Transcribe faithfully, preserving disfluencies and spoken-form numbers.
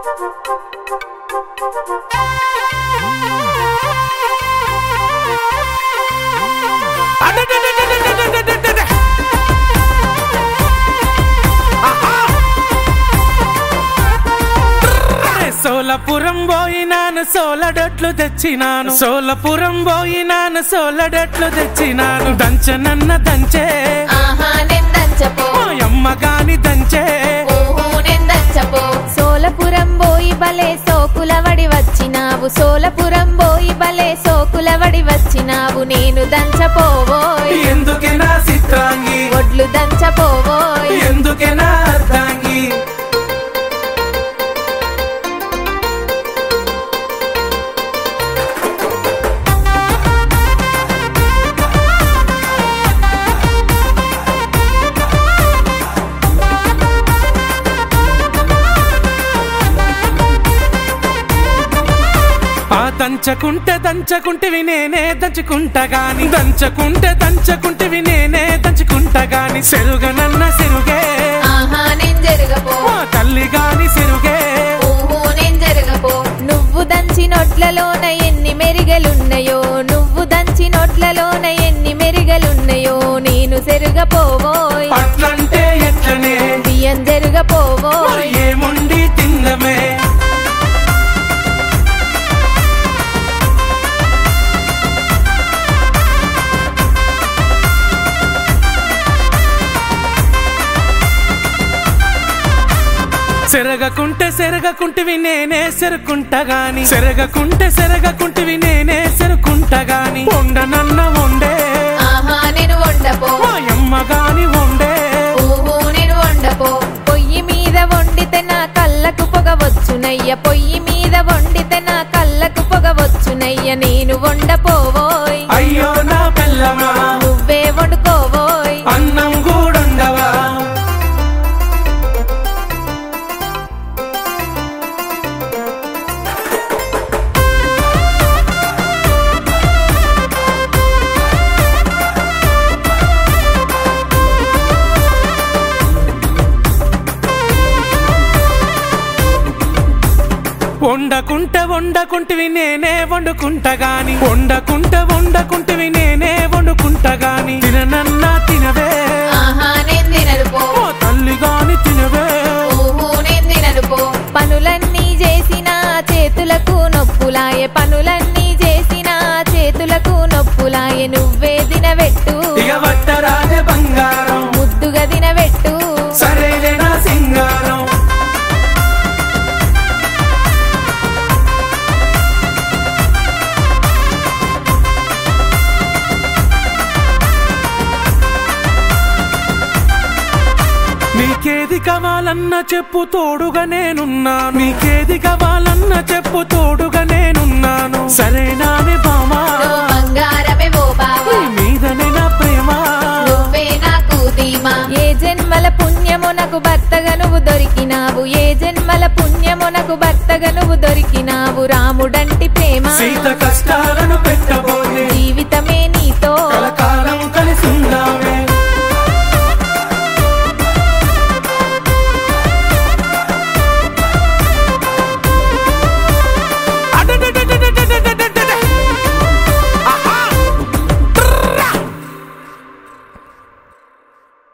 సోలపురం పోయినాను సోలడట్లు తెచ్చినాను సోలపురం పోయినాను సోలడట్లు తెచ్చినాను దంచనన్న దంచే అమ్మ గాని దంచే సోలపురం పోయి బలే సోకులవడి వచ్చినావు సోలపురం పోయి బలే సోకులవడి వచ్చినావు నేను దంచపోవోయ్ ఎందుకే నా చిత్రాంగి ఒడ్లు దంచపోవోయ్ ఎందుకే నా అర్ధాంగి దంచకుంటే దంచకుంటివి నేనే దంచుకుంటా గాని దంచకుంటే దంచకుంటివి నేనే దంచుకుంటా గాని సెరుగనన్న సెరుగే తల్లి గాని సెరుగే నువ్వు దంచి నొట్లలోన ఎన్ని మెరిగలున్నాయో నువ్వు దంచి నొట్లలోన ఎన్ని మెరిగలున్నాయో నేను సెరుగపోవోయ్ అట్లంటే ఎట్లనే బియ్యం జరుగపోవోయ్ ఏముండి తిన్నమే సెరగకుంటే సెరగకుంటివి నేనే సెరుకుంటా గాని సెరగకుంటే సెరగకుంటివి నేనే సెరుకుంటా గాని వండనన్న వండే నేను వండపో అమ్మ గాని వండే నేను వండపో పొయ్యి మీద వండితే నా కళ్ళకు పొగ వచ్చునయ్య పొయ్యి మీద వండితే నా కళ్ళకు పొగ వచ్చునయ్య నేను వండపోవోయ్ అయ్యో నా పిల్లమా నువ్వే వండుకోవోయ్ అన్నం కూడుండవా వండకుంటే వండకుంటివి నేనే వండుకుంటా గాని వండకుంటే వండకుంటివి నేనే వండుకుంటా గాని తిననన్నా తినవే తల్లి గాని తినవే పనులన్నీ చేసిన చేతులకు నొప్పులాయే పనులన్నీ చేసిన చేతులకు నొప్పులాయే నువ్వే దినబెట్టు ఇక వట్టరాజే బంగారం ముద్దుగా దినబెట్టు సరేలే నా సింగారం నీకేది కావాలన్నా చెప్పు తోడుగా నేనున్నాను నీకేది కావాలన్నా చెప్పు తోడుగా నేనున్నాను సరేనానే బామా బంగారమే ఓ బావా మీదనే నా ప్రేమ నువ్వే నాకు ధీమా ఏ జన్మల పుణ్యము నాకు భర్తగా నువ్వు దొరికినావు ఏ జన్మల పుణ్యము నాకు భర్తగా నువ్వు దొరికినావు రాముడంటి ప్రేమ సీత